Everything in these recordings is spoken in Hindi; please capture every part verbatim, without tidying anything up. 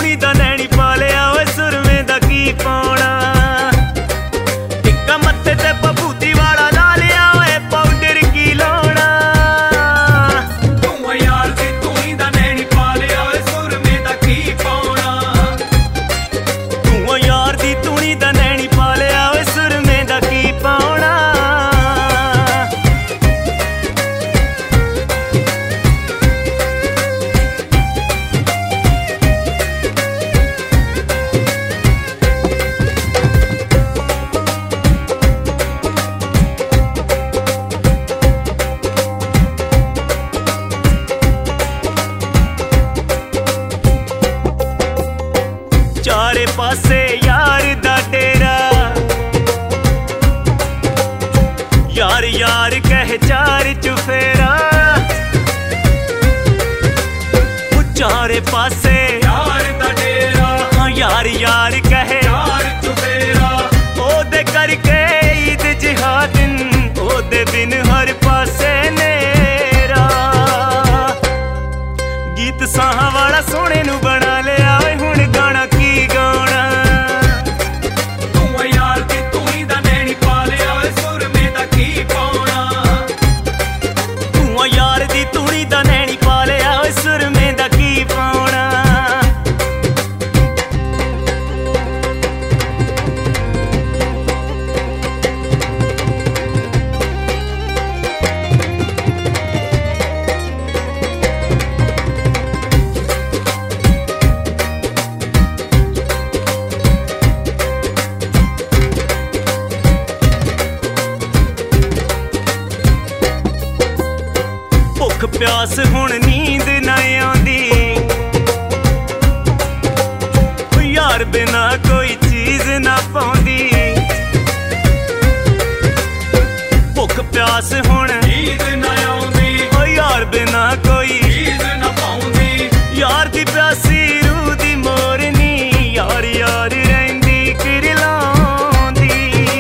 तूनी दा नैनी पा लिया ओए सुरमे दा की पाउणा टिक्का मत्थे ते बबूती वाला ला लिया ओए पाउडर की लाउणा तू यार दी तूनी दा नैनी पा लिया ओए सुरमे दा की पाउणा तू यार दी तूनी दा नैनी पा लिया ओए सुरमे दा की पाउणा चारे पासे यार दा डेरा यार यार कह चार चुफेरा चारे पासे यार दा डेरा हाँ यार यार कहे चार चुफेरा ओदे करके ईद जिहादिन ओदे बिन हर पासे नेरा गीत साहां वाला सोहणे नू बना लिया हुण गाना की गाना तू यार दी तूनी दा नैनी पा लिया ओए सुरमे दा की पाउणा तू यार दी तूनी दा नैनी पा लिया ओए सुरमे दा की पाउणा भुख प्यास हुण नींद ना आंदी यार बिना कोई चीज ना पाउंदी भुख प्यास हुण नींद ना आंदी यार बिना कोई चीज ना पाउंदी यार दी प्यासी रूह दी मोरनी यार यार रहिंदी किरलांदी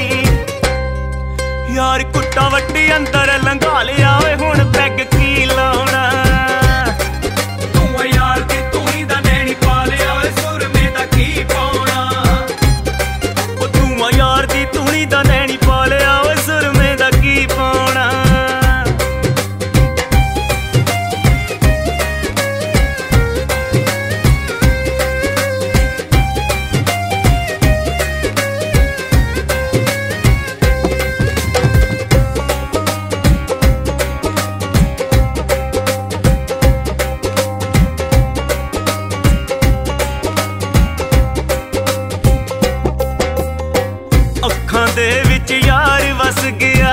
यार कुट्टा वट्टी अंदर लंघा लिया ओए हुण पैग की लाउणा तू यार दी तूनी दा नैनी पा लिया ओए सुरमे दा की पाउणा ओ तू यार दी तूनी दा नैनी पा लिया ओए सुरमे दा की पाउणा ਅੱਖਾਂ ਦੇ ਵਿੱਚ ਯਾਰ ਵਸ ਗਿਆ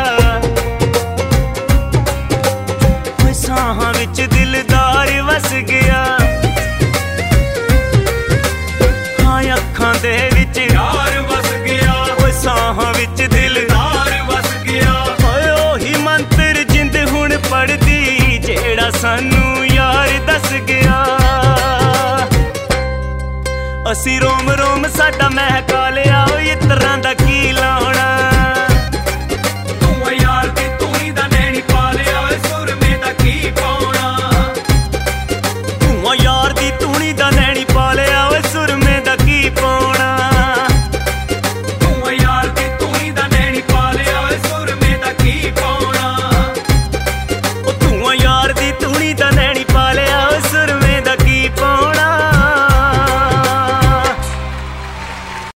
ਓਏ ਸਾਹਾਂ ਵਿੱਚ ਦਿਲਦਾਰ ਵਸ ਗਿਆ ਹਾਂ ਅੱਖਾਂ ਦੇ ਵਿੱਚ ਯਾਰ ਵਸ ਗਿਆ ਓਏ ਸਾਹਾਂ ਵਿੱਚ ਦਿਲਦਾਰ ਵਸ ਗਿਆ ਓਏ ਉਹੀ ਮੰਤਰ ਜਿੰਦ ਹੁਣ ਪੜਦੀ ਜਿਹੜਾ ਸਾਨੂੰ ਯਾਰ ਦੱਸ ਗਿਆ ਅਸੀਂ ਰੋਮ ਰੋਮ ਸਾਡਾ ਮਹਿਕਾ ਲਿਆ ਓਏ ਇਤਰਾਂ ਦਾ ਕੀ ਲਾਉਣਾ